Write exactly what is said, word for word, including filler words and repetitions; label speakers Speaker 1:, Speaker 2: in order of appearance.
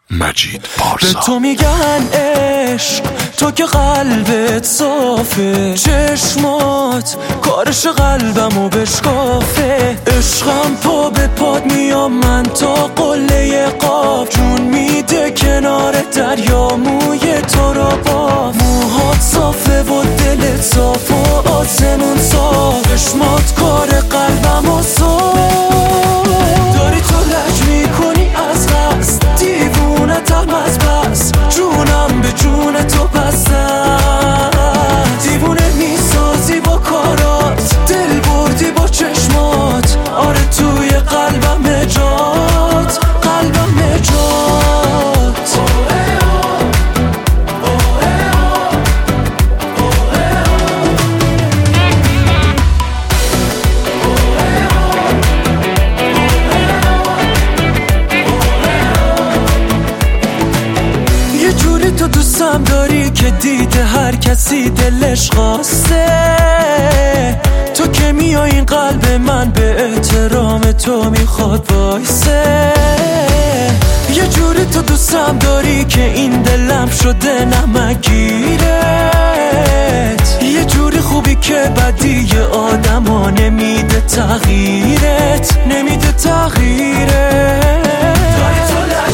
Speaker 1: مجید پارسا.
Speaker 2: به تو میگن عشق، تو که قلبت صافه، چشمات کارش قلبمو بشکافه. عشقم پا به پاد میام من تا قله قاف، جون میده کنار دریا موی تو را باف. موهات صافه و دلت صاف و آسمون صاف، چشمات کار قلبمو صاف. داری تو لج میکنی از قصد، دیوونتم از بس، جونم به جون تو بستم. دیوونه میسازی با کارات، دل بردی با چشمات، آره توی قلبم نجات، قلبم نجات. یه جوری تو دوستم داری که دیده هر کسی دلش خواسته، تو که میای این قلب من به احترام تو میخواد وایسه. یه جوری تو دوستم داری که این دلم شده نمکگیرت، یه جوری خوبی که بدی آدم ها نمیده تغییرت، نمیده تغییرت. داری تو